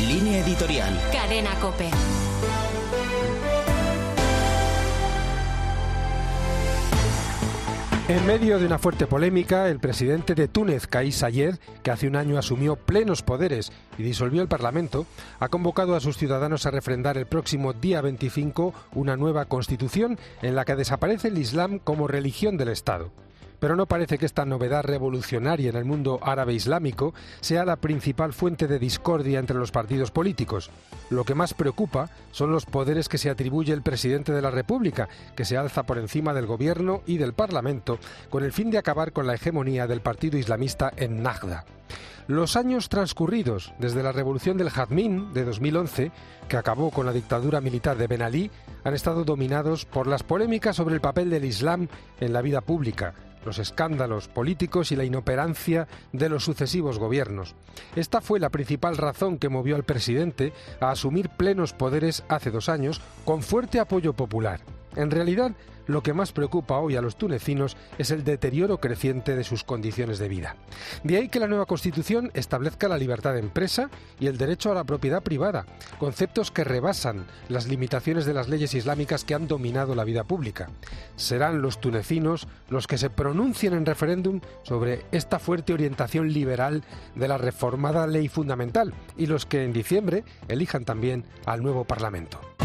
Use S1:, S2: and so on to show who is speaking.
S1: Línea editorial.
S2: Cadena COPE.
S3: En medio de una fuerte polémica, el presidente de Túnez, Kais Saied, que hace un año asumió plenos poderes y disolvió el Parlamento, ha convocado a sus ciudadanos a refrendar el próximo día 25 una nueva constitución en la que desaparece el Islam como religión del Estado. Pero no parece que esta novedad revolucionaria en el mundo árabe islámico sea la principal fuente de discordia entre los partidos políticos. Lo que más preocupa son los poderes que se atribuye el presidente de la República, que se alza por encima del gobierno y del Parlamento, con el fin de acabar con la hegemonía del partido islamista en Nagda. Los años transcurridos desde la revolución del Jazmín de 2011, que acabó con la dictadura militar de Ben Ali, han estado dominados por las polémicas sobre el papel del Islam en la vida pública, los escándalos políticos y la inoperancia de los sucesivos gobiernos. Esta fue la principal razón que movió al presidente a asumir plenos poderes hace 2 años con fuerte apoyo popular. En realidad, lo que más preocupa hoy a los tunecinos es el deterioro creciente de sus condiciones de vida. De ahí que la nueva Constitución establezca la libertad de empresa y el derecho a la propiedad privada, conceptos que rebasan las limitaciones de las leyes islámicas que han dominado la vida pública. Serán los tunecinos los que se pronuncien en referéndum sobre esta fuerte orientación liberal de la reformada ley fundamental y los que en diciembre elijan también al nuevo Parlamento.